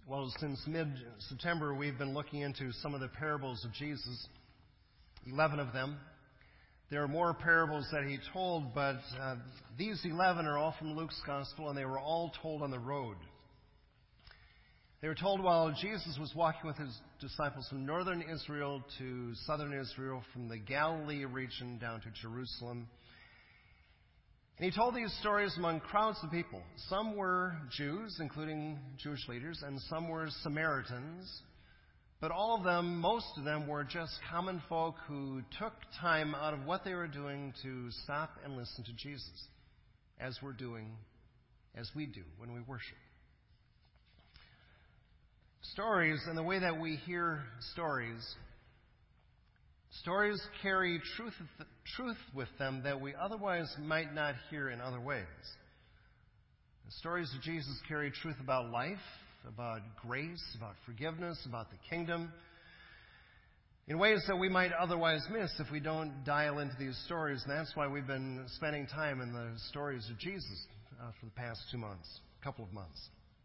Well, since mid-September, we've been looking into some of the parables of Jesus, 11 of them. There are more parables that he told, but these 11 are all from Luke's Gospel, and they were all told on the road. They were told while Jesus was walking with his disciples from northern Israel to southern Israel, from the Galilee region down to Jerusalem. And he told these stories among crowds of people. Some were Jews, including Jewish leaders, and some were Samaritans. But all of them, most of them, were just common folk who took time out of what they were doing to stop and listen to Jesus, as we do when we worship. Stories, and the way that we hear stories carry truth with them that we otherwise might not hear in other ways. The stories of Jesus carry truth about life, about grace, about forgiveness, about the kingdom, in ways that we might otherwise miss if we don't dial into these stories. And that's why we've been spending time in the stories of Jesus for the past couple of months.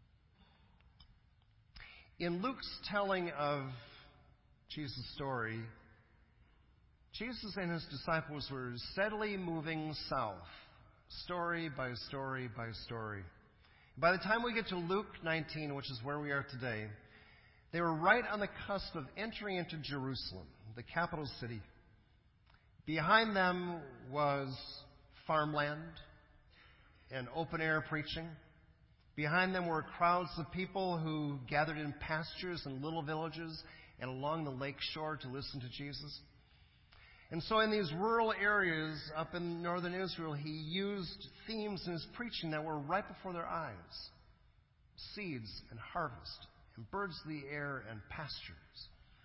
In Luke's telling of Jesus' story, Jesus and his disciples were steadily moving south, story by story by story. By the time we get to Luke 19, which is where we are today, they were right on the cusp of entering into Jerusalem, the capital city. Behind them was farmland and open-air preaching. Behind them were crowds of people who gathered in pastures and little villages and along the lake shore to listen to Jesus. And so in these rural areas up in northern Israel, he used themes in his preaching that were right before their eyes. Seeds and harvest, and birds of the air and pastures.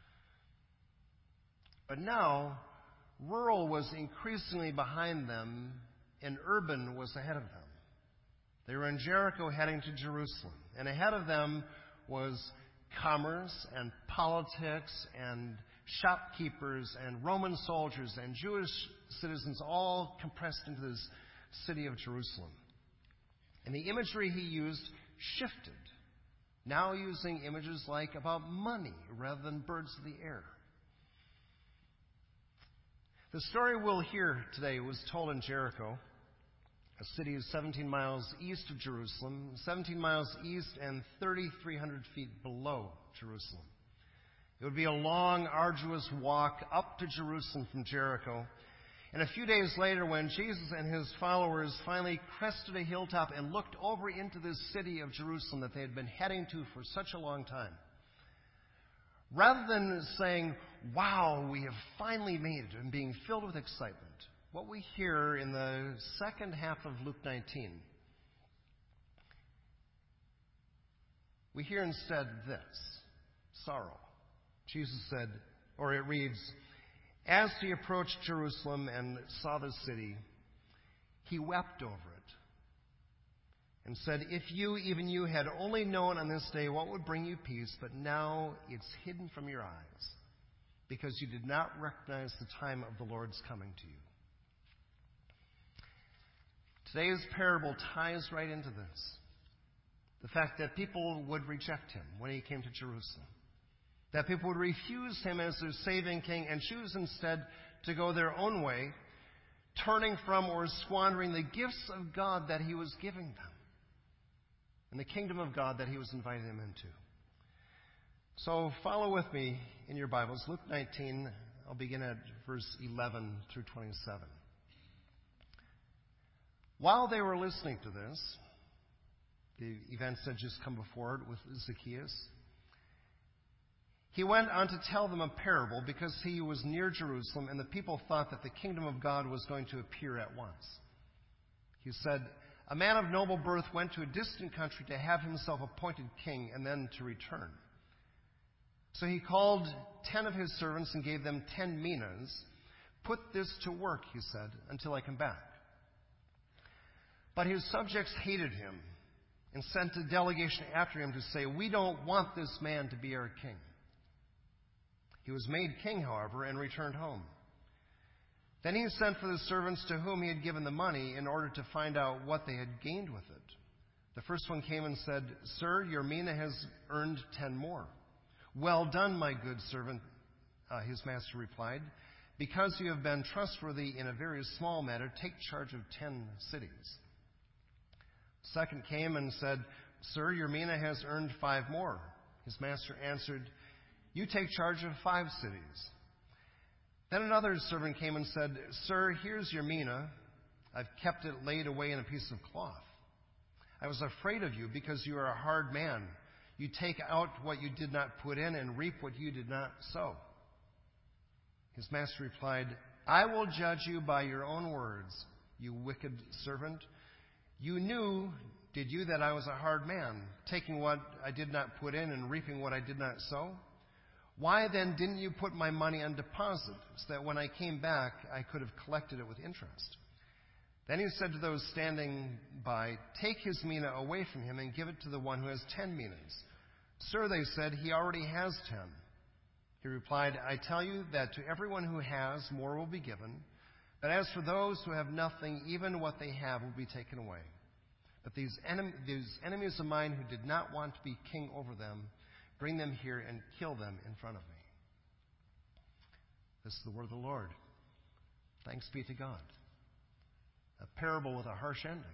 But now, rural was increasingly behind them, and urban was ahead of them. They were in Jericho heading to Jerusalem, and ahead of them was commerce and politics and shopkeepers and Roman soldiers and Jewish citizens all compressed into this city of Jerusalem. And the imagery he used shifted, now using images like about money rather than birds of the air. The story we'll hear today was told in Jericho, a city 17 miles east of Jerusalem, 17 miles east and 3,300 feet below Jerusalem. It would be a long, arduous walk up to Jerusalem from Jericho. And a few days later, when Jesus and his followers finally crested a hilltop and looked over into this city of Jerusalem that they had been heading to for such a long time, rather than saying, "Wow, we have finally made it," and being filled with excitement, what we hear in the second half of Luke 19, we hear instead this: sorrow. Jesus said, or it reads, "As he approached Jerusalem and saw the city, he wept over it and said, 'If you, even you, had only known on this day what would bring you peace, but now it's hidden from your eyes, because you did not recognize the time of the Lord's coming to you.'" Today's parable ties right into this. The fact that people would reject him when he came to Jerusalem. That people would refuse him as their saving king and choose instead to go their own way, turning from or squandering the gifts of God that he was giving them and the kingdom of God that he was inviting them into. So follow with me in your Bibles. Luke 19, I'll begin at verse 11 through 27. While they were listening to this, the events had just come before it with Zacchaeus, he went on to tell them a parable because he was near Jerusalem and the people thought that the kingdom of God was going to appear at once. He said, "A man of noble birth went to a distant country to have himself appointed king and then to return. So he called 10 of his servants and gave them 10 minas. 'Put this to work,' he said, 'until I come back.' But his subjects hated him and sent a delegation after him to say, 'We don't want this man to be our king.' He was made king, however, and returned home. Then he sent for the servants to whom he had given the money in order to find out what they had gained with it. The first one came and said, "Sir, your mina has earned 10 more." "Well done, my good servant," his master replied. "Because you have been trustworthy in a very small matter, take charge of 10 cities." The second came and said, "Sir, your mina has earned 5 more." His master answered, "You take charge of 5 cities." Then another servant came and said, "Sir, here's your mina. I've kept it laid away in a piece of cloth. I was afraid of you because you are a hard man. You take out what you did not put in and reap what you did not sow." His master replied, "I will judge you by your own words, you wicked servant. You knew, did you, that I was a hard man, taking what I did not put in and reaping what I did not sow? Why then didn't you put my money on deposit, so that when I came back I could have collected it with interest?" Then he said to those standing by, "Take his mina away from him and give it to the one who has 10 minas." "Sir," they said, "he already has 10. He replied, "I tell you that to everyone who has, more will be given. But as for those who have nothing, even what they have will be taken away. But these enemies of mine who did not want to be king over them, bring them here and kill them in front of me." This is the word of the Lord. Thanks be to God. A parable with a harsh ending.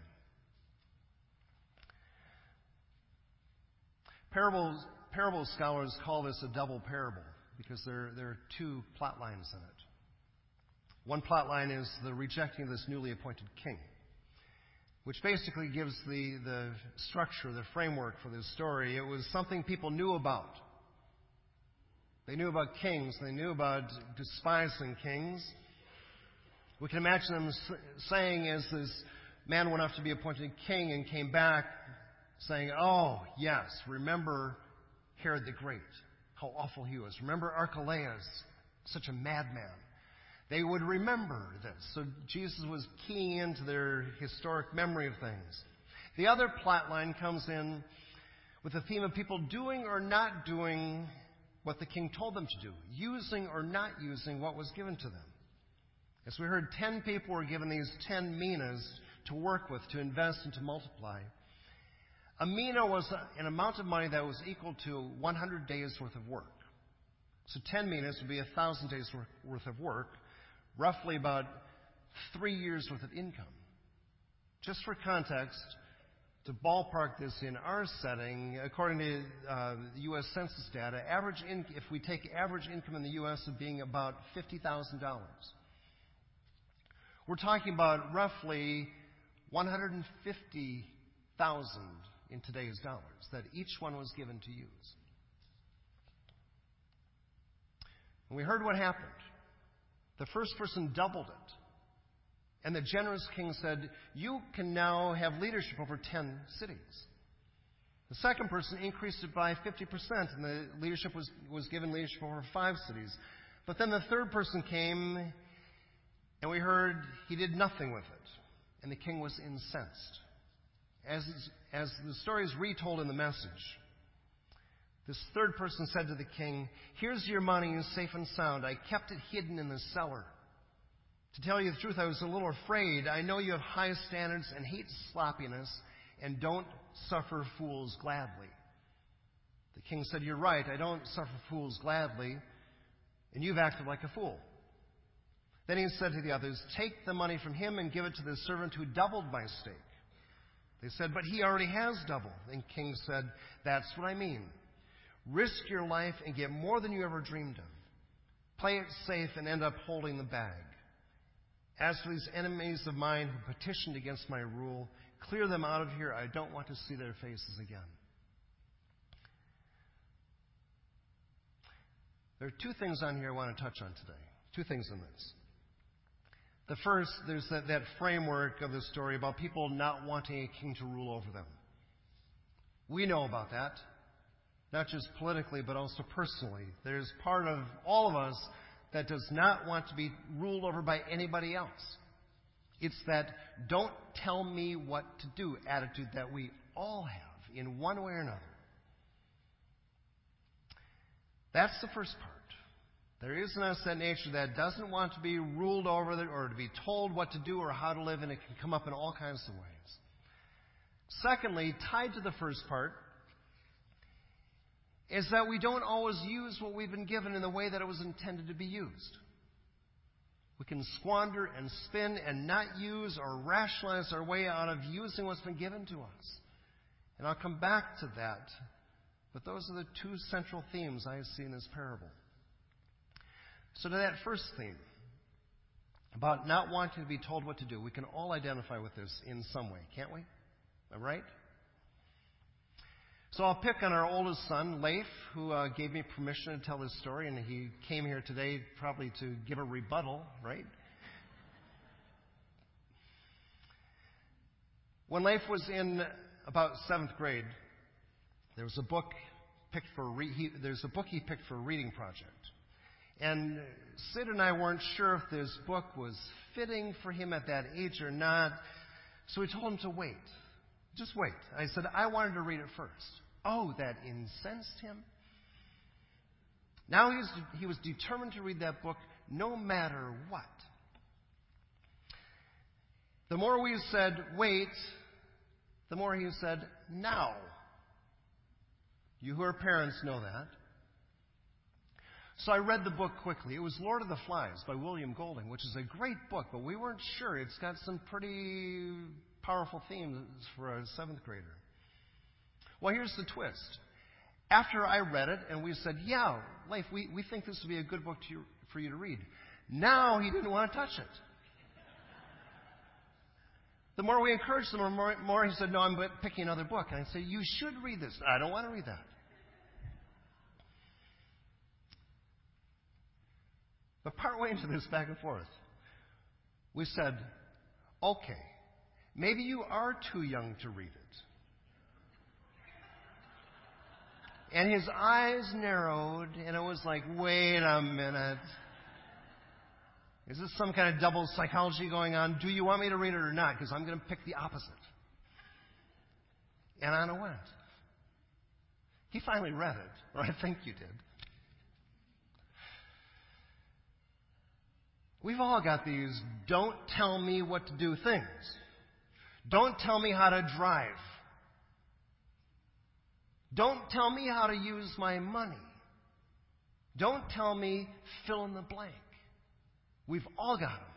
Parable scholars call this a double parable because there are 2 plot lines in it. One plot line is the rejecting of this newly appointed king, which basically gives the structure, the framework for this story. It was something people knew about. They knew about kings. They knew about despising kings. We can imagine them saying, as this man went off to be appointed king and came back, saying, "Oh, yes, remember Herod the Great, how awful he was. Remember Archelaus, such a madman." They would remember this. So Jesus was keying into their historic memory of things. The other plot line comes in with the theme of people doing or not doing what the king told them to do, using or not using what was given to them. As we heard, 10 people were given these 10 minas to work with, to invest and to multiply. A mina was an amount of money that was equal to 100 days' worth of work. So 10 minas would be 1,000 days' worth of work, roughly about 3 years' worth of income. Just for context, to ballpark this in our setting, according to the U.S. Census data, if we take average income in the U.S. of being about $50,000, we're talking about roughly $150,000 in today's dollars that each one was given to use. And we heard what happened. The first person doubled it. And the generous king said, "You can now have leadership over 10 cities." The second person increased it by 50%, and the leadership was given leadership over 5 cities. But then the third person came, and we heard he did nothing with it. And the king was incensed. As the story is retold in the Message, this third person said to the king, "Here's your money, safe and sound. I kept it hidden in the cellar. To tell you the truth, I was a little afraid. I know you have high standards and hate sloppiness and don't suffer fools gladly." The king said, "You're right. I don't suffer fools gladly, and you've acted like a fool." Then he said to the others, "Take the money from him and give it to the servant who doubled my stake." They said, "But he already has double." And the king said, "That's what I mean. Risk your life and get more than you ever dreamed of. Play it safe and end up holding the bag. As for these enemies of mine who petitioned against my rule, clear them out of here. I don't want to see their faces again." There are 2 things on here I want to touch on today. 2 things in this. The first, there's that framework of the story about people not wanting a king to rule over them. We know about that, not just politically, but also personally. There's part of all of us that does not want to be ruled over by anybody else. It's that "don't tell me what to do" attitude that we all have in one way or another. That's the first part. There is in us that nature that doesn't want to be ruled over or to be told what to do or how to live, and it can come up in all kinds of ways. Secondly, tied to the first part, is that we don't always use what we've been given in the way that it was intended to be used. We can squander and spin and not use or rationalize our way out of using what's been given to us. And I'll come back to that. But those are the two central themes I see in this parable. So to that first theme, about not wanting to be told what to do, we can all identify with this in some way, can't we? Am I right? So I'll pick on our oldest son, Leif, who gave me permission to tell this story, and he came here today probably to give a rebuttal, right? When Leif was in about 7th grade, there was a book he picked for a reading project. And Sid and I weren't sure if this book was fitting for him at that age or not, so we told him to wait. Just wait. I said, I wanted to read it first. Oh, that incensed him. Now he was determined to read that book no matter what. The more we said, wait, the more he said, now. You who are parents know that. So I read the book quickly. It was Lord of the Flies by William Golding, which is a great book, but we weren't sure. It's got some pretty powerful themes for a 7th grader. Well, here's the twist. After I read it, and we said, yeah, Leif, we think this would be a good book for you to read. Now he didn't want to touch it. The more we encouraged him, the more he said, no, I'm picking another book. And I said, you should read this. I don't want to read that. But partway into this back and forth, we said, okay, maybe you are too young to read it. And his eyes narrowed, and it was like, wait a minute. Is this some kind of double psychology going on? Do you want me to read it or not? Because I'm going to pick the opposite. And on it went. He finally read it, or I think you did. We've all got these don't tell me what to do things. Don't tell me how to drive. Don't tell me how to use my money. Don't tell me fill in the blank. We've all got them.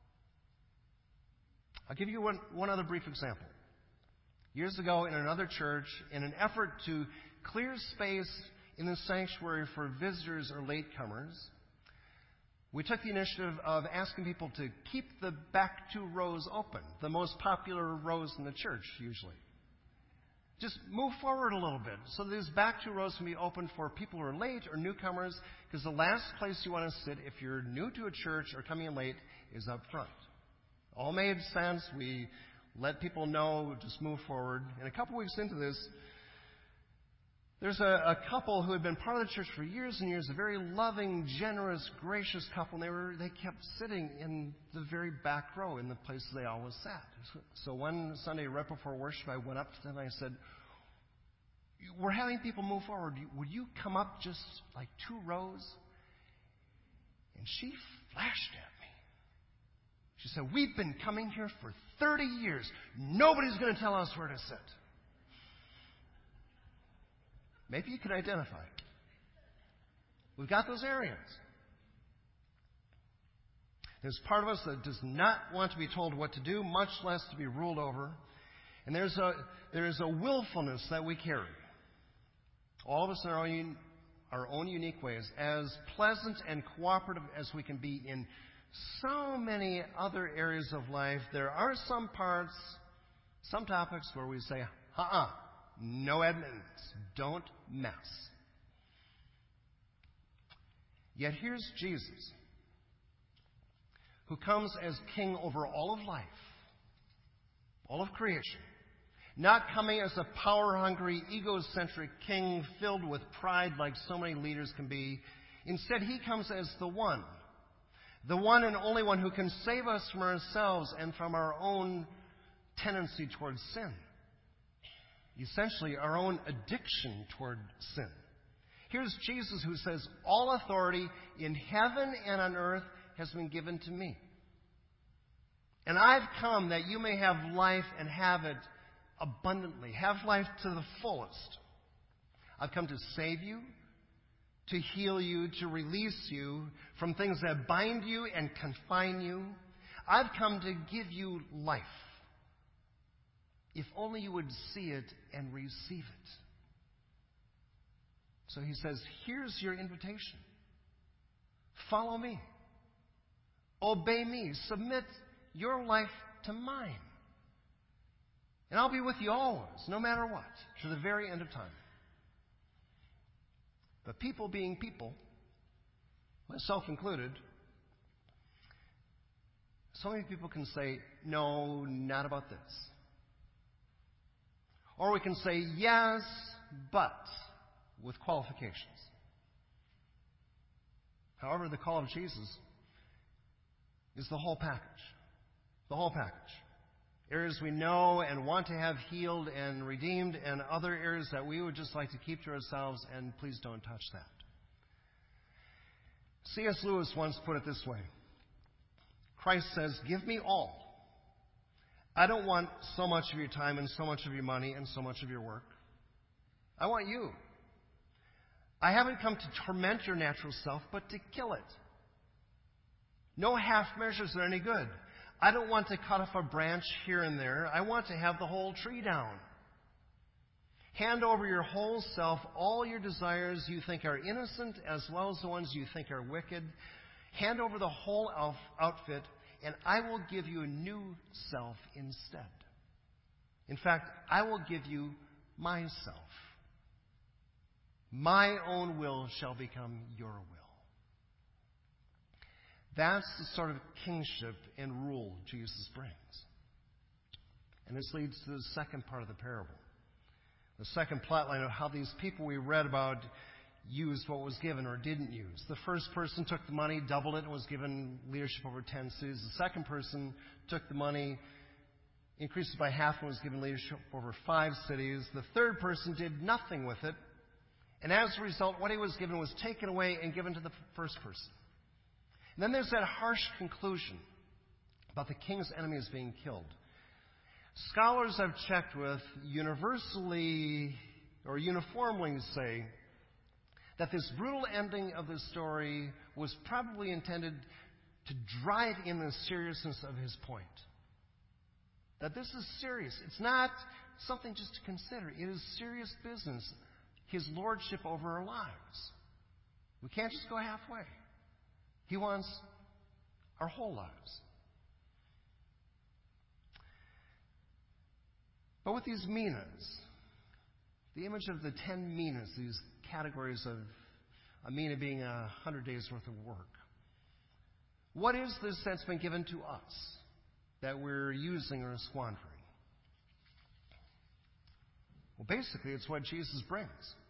I'll give you one other brief example. Years ago in another church, in an effort to clear space in the sanctuary for visitors or latecomers, we took the initiative of asking people to keep the back 2 rows open, the most popular rows in the church usually. Just move forward a little bit so these back 2 rows can be open for people who are late or newcomers, because the last place you want to sit if you're new to a church or coming in late is up front. All made sense. We let people know, just move forward. And a couple weeks into this, there's a couple who had been part of the church for years and years, a very loving, generous, gracious couple, and they kept sitting in the very back row in the places they always sat. So one Sunday right before worship, I went up to them and I said, we're having people move forward. Would you come up just like 2 rows? And she flashed at me. She said, we've been coming here for 30 years. Nobody's going to tell us where to sit. Maybe you can identify. We've got those areas. There's part of us that does not want to be told what to do, much less to be ruled over. And there is a willfulness that we carry. All of us in our own unique ways, as pleasant and cooperative as we can be in so many other areas of life, there are some parts, some topics where we say, no admittance. Don't mess. Yet here's Jesus, who comes as king over all of life, all of creation, not coming as a power-hungry, egocentric king filled with pride like so many leaders can be. Instead, he comes as the one and only one who can save us from ourselves and from our own tendency towards sin. Essentially, our own addiction toward sin. Here's Jesus who says, all authority in heaven and on earth has been given to me. And I've come that you may have life and have it abundantly. Have life to the fullest. I've come to save you, to heal you, to release you from things that bind you and confine you. I've come to give you life. If only you would see it and receive it. So he says, here's your invitation. Follow me. Obey me. Submit your life to mine. And I'll be with you always, no matter what, to the very end of time. But people being people, myself included, so many people can say, no, not about this. Or we can say, yes, but, with qualifications. However, the call of Jesus is the whole package. The whole package. Areas we know and want to have healed and redeemed, and other areas that we would just like to keep to ourselves, and please don't touch that. C.S. Lewis once put it this way. Christ says, give me all. I don't want so much of your time and so much of your money and so much of your work. I want you. I haven't come to torment your natural self, but to kill it. No half measures are any good. I don't want to cut off a branch here and there. I want to have the whole tree down. Hand over your whole self, all your desires you think are innocent as well as the ones you think are wicked. Hand over the whole outfit, and I will give you a new self instead. In fact, I will give you myself. My own will shall become your will. That's the sort of kingship and rule Jesus brings. And this leads to the second part of the parable. The second plotline of how these people we read about used what was given or didn't use. The first person took the money, doubled it, and was given leadership over 10 cities. The second person took the money, increased it by half, and was given leadership over 5 cities. The third person did nothing with it. And as a result, what he was given was taken away and given to the first person. And then there's that harsh conclusion about the king's enemies being killed. Scholars I've checked with universally or uniformly say that this brutal ending of the story was probably intended to drive in the seriousness of his point. That this is serious. It's not something just to consider. It is serious business. His lordship over our lives. We can't just go halfway. He wants our whole lives. But with these minas, the image of the 10 minas, these categories of a mina being 100 days worth of work, what is this that's been given to us that we're using or squandering? Well, basically, it's what Jesus brings.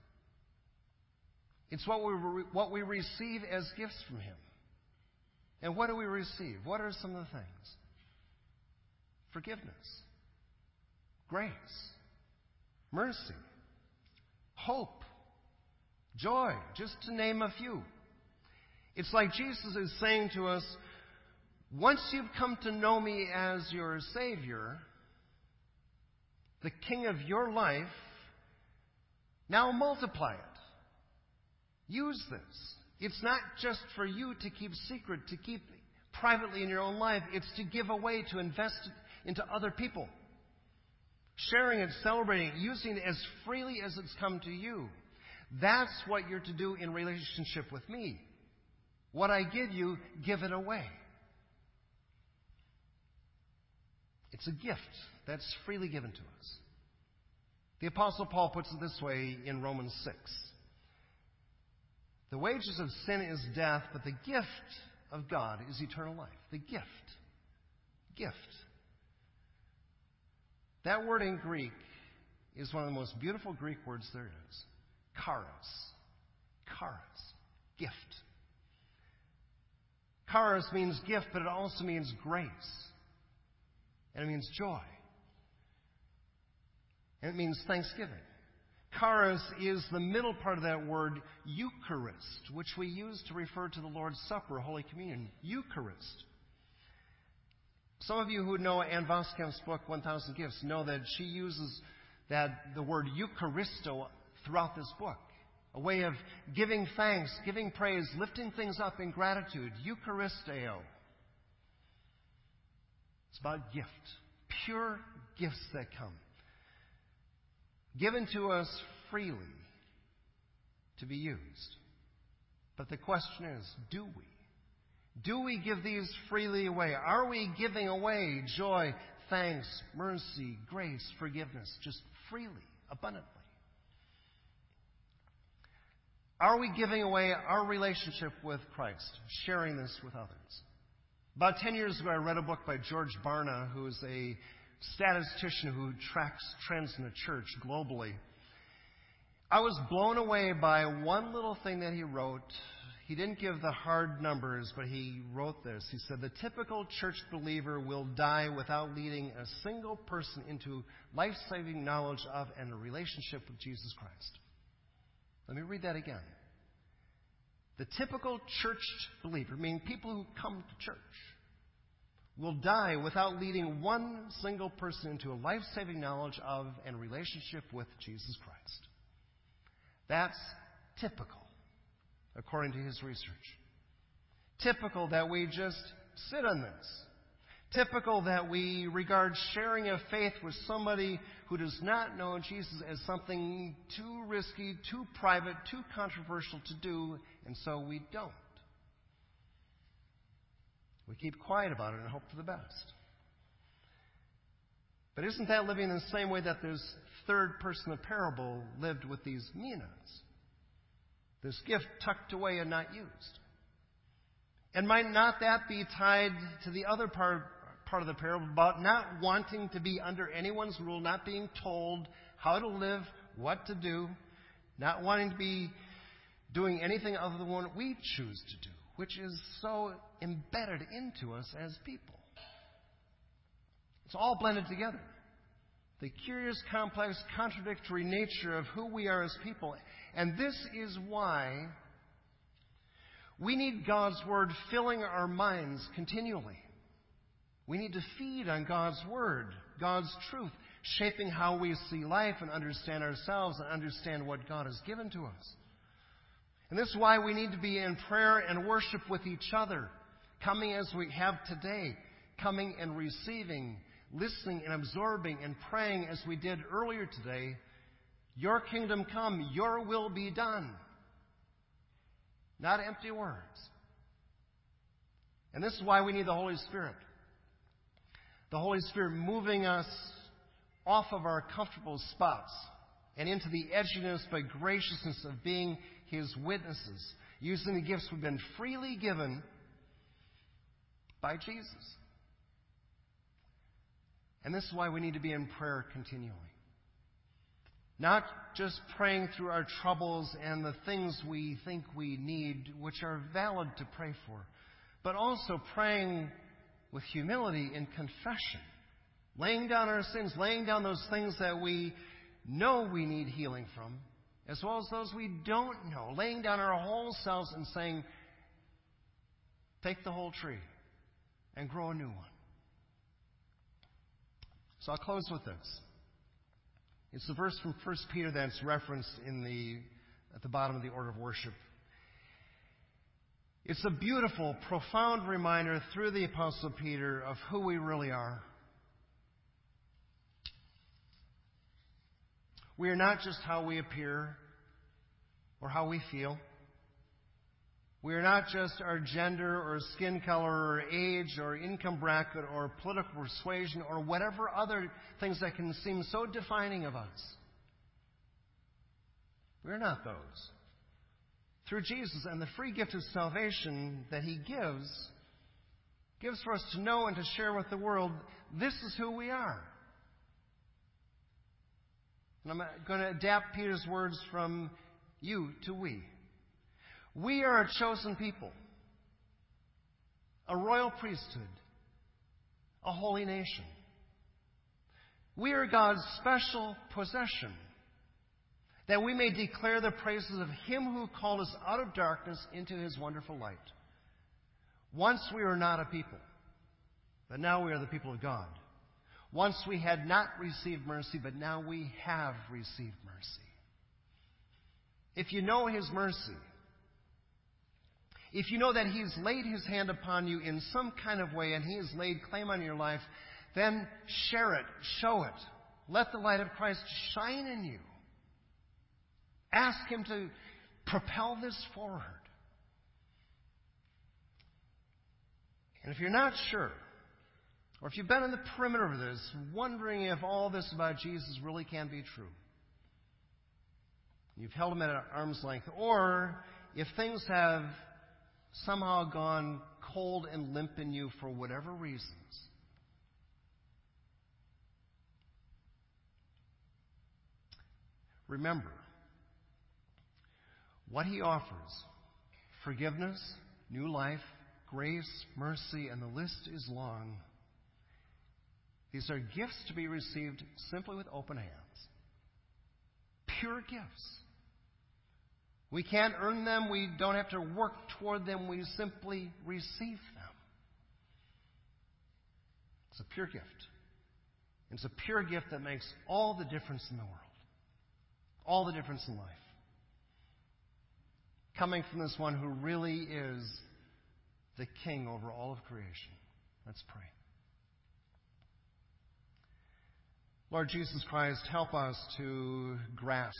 It's what we receive as gifts from Him. And what do we receive? What are some of the things? Forgiveness, grace, mercy, hope, joy, just to name a few. It's like Jesus is saying to us, once you've come to know me as your Savior, the King of your life, now multiply it. Use this. It's not just for you to keep secret, to keep privately in your own life. It's to give away, to invest into other people. Sharing it, celebrating it, using it as freely as it's come to you. That's what you're to do in relationship with me. What I give you, give it away. It's a gift that's freely given to us. The Apostle Paul puts it this way in Romans 6. The wages of sin is death, but the gift of God is eternal life. The gift. Gift. That word in Greek is one of the most beautiful Greek words there is. Charis. Charis. Gift. Charis means gift, but it also means grace. And it means joy. And it means thanksgiving. Charis is the middle part of that word, Eucharist, which we use to refer to the Lord's Supper, Holy Communion. Eucharist. Some of you who know Ann Voskamp's book, 1,000 Gifts, know that she uses the word Eucharisto throughout this book. A way of giving thanks, giving praise, lifting things up in gratitude. Eucharisteo. It's about gift. Pure gifts that come. Given to us freely to be used. But the question is, do we? Do we give these freely away? Are we giving away joy, thanks, mercy, grace, forgiveness, just freely, abundantly? Are we giving away our relationship with Christ, sharing this with others? About 10 years ago, I read a book by George Barna, who is a statistician who tracks trends in the church globally. I was blown away by one little thing that he wrote. He didn't give the hard numbers, but he wrote this. He said, the typical church believer will die without leading a single person into life-saving knowledge of and a relationship with Jesus Christ. Let me read that again. The typical church believer, meaning people who come to church, will die without leading one single person into a life-saving knowledge of and relationship with Jesus Christ. That's typical, according to his research. Typical that we just sit on this. Typical that we regard sharing a faith with somebody who does not know Jesus as something too risky, too private, too controversial to do, and so we don't. We keep quiet about it and hope for the best. But isn't that living in the same way that this third person of the parable lived with these minas? This gift tucked away and not used. And might not that be tied to the other part of the parable about not wanting to be under anyone's rule, not being told how to live, what to do, not wanting to be doing anything other than what we choose to do, which is so embedded into us as people. It's all blended together. The curious, complex, contradictory nature of who we are as people. And this is why we need God's Word filling our minds continually. We need to feed on God's Word, God's truth, shaping how we see life and understand ourselves and understand what God has given to us. And this is why we need to be in prayer and worship with each other, coming as we have today, coming and receiving, listening and absorbing and praying as we did earlier today. Your kingdom come, your will be done. Not empty words. And this is why we need the Holy Spirit. The Holy Spirit moving us off of our comfortable spots and into the edginess by graciousness of being His witnesses, using the gifts we've been freely given by Jesus. And this is why we need to be in prayer continually. Not just praying through our troubles and the things we think we need, which are valid to pray for, but also praying with humility in confession, laying down our sins, laying down those things that we know we need healing from, as well as those we don't know, laying down our whole selves and saying, take the whole tree and grow a new one. So I'll close with this. It's the verse from 1 Peter that's referenced at the bottom of the order of worship. It's a beautiful, profound reminder through the Apostle Peter of who we really are. We are not just how we appear or how we feel. We are not just our gender or skin color or age or income bracket or political persuasion or whatever other things that can seem so defining of us. We're not those. Through Jesus and the free gift of salvation that He gives for us to know and to share with the world, this is who we are. And I'm going to adapt Peter's words from you to we. We are a chosen people, a royal priesthood, a holy nation. We are God's special possession, that we may declare the praises of Him who called us out of darkness into His wonderful light. Once we were not a people, But now we are the people of God. Once we had not received mercy, but now we have received mercy. If you know His mercy, if you know that He's laid His hand upon you in some kind of way and He has laid claim on your life, then share it, show it. Let the light of Christ shine in you. Ask Him to propel this forward. And if you're not sure, or if you've been on the perimeter of this, wondering if all this about Jesus really can be true, you've held Him at arm's length, or if things have somehow gone cold and limp in you for whatever reasons, remember what He offers: forgiveness, new life, grace, mercy, and the list is long. These are gifts to be received simply with open hands. Pure gifts. We can't earn them. We don't have to work toward them. We simply receive them. It's a pure gift. It's a pure gift that makes all the difference in the world. All the difference in life. Coming from this one who really is the King over all of creation. Let's pray. Lord Jesus Christ, help us to grasp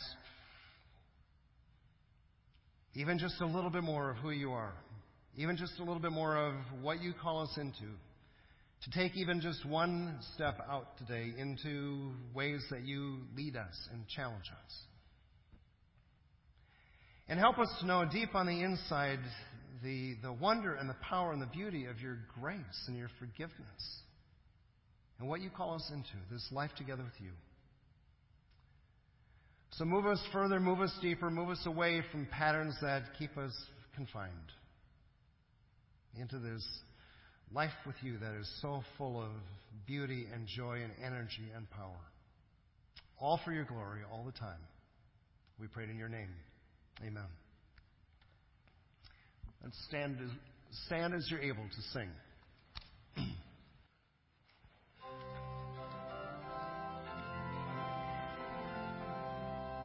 even just a little bit more of who You are, even just a little bit more of what You call us into, to take even just one step out today into ways that You lead us and challenge us. And help us to know deep on the inside the wonder and the power and the beauty of Your grace and Your forgiveness. And what You call us into, this life together with You. So move us further, move us deeper, move us away from patterns that keep us confined into this life with You that is so full of beauty and joy and energy and power. All for Your glory, all the time. We pray it in Your name. Amen. Let's stand as you're able to sing.